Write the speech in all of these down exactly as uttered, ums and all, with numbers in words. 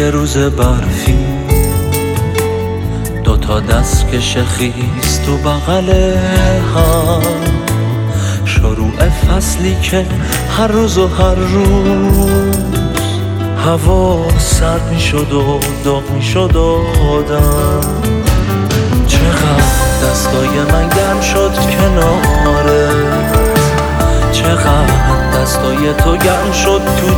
یه روز برفی، دوتا دستکش خیس تو بغل هم، شروع فصلی که هر روز و هر روز هوا سرد می شد و داغ می شد آدم. چقدر دستای من گرم شد کنارت، چقدر دستای تو گرم شد تو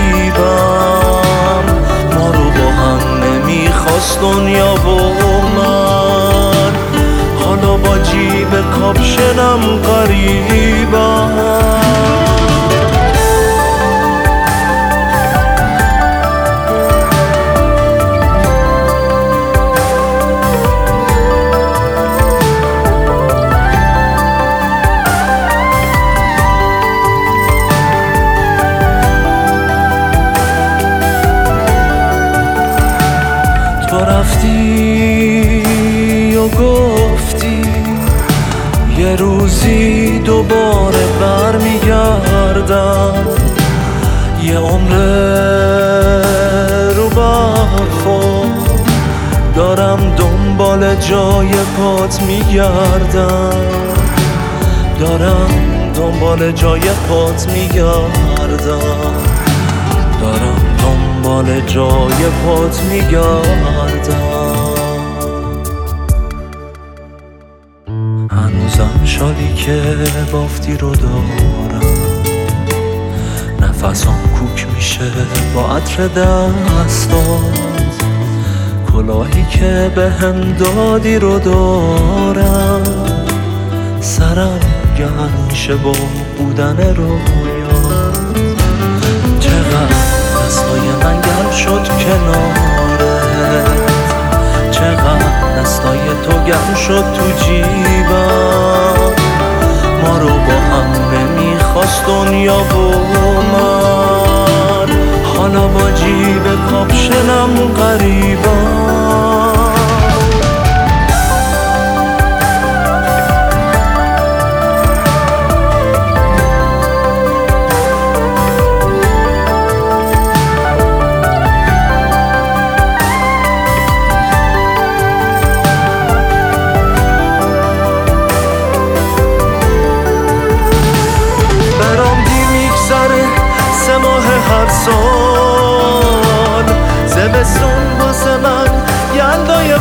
جیبم. ما رو با هم نمیخواست دنیا و من، حالا با جیب کاپشنم غریبم. تو رفتی و گفتی یه روزی دوباره برمیگردم، یه عمره رو برخورد دارم دنبال جای پات میگردم، دارم دنبال جای پات میگردم، دارم دنبال جای پات میگردم. هنوزم شالی که بافتی رو دارم، نفسم کوک میشه با عطر دستات، کلاهی که به هم دادی رو دارم، سرم گرم میشه با بودن رویات. چقدر دستای من گرم شد کنارت، چقدر دستای تو گرم شد تو جیبم. ما رو با هم نمیخواست دنیا و من، حالا با جیب کاپشنم غریبم. هر سال زمستون واسه من یلدای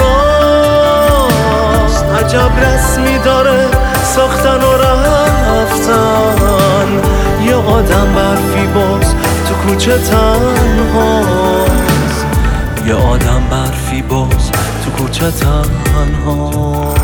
فصلاست، عجب رسمی داره ساختن و رفتن، یه آدم برفی باز تو کوچه تنهاست، یه آدم برفی باز تو کوچه تنهاست.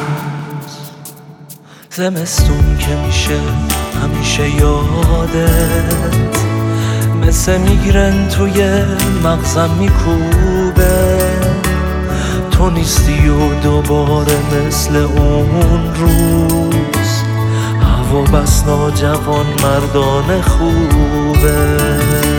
زمستون که میشه همیشه یادت، مثل میگرن توی مغزم میکوبه، تو نیستی و دوباره مثل اون روز، هوا بس ناجوان مردانه خوبه.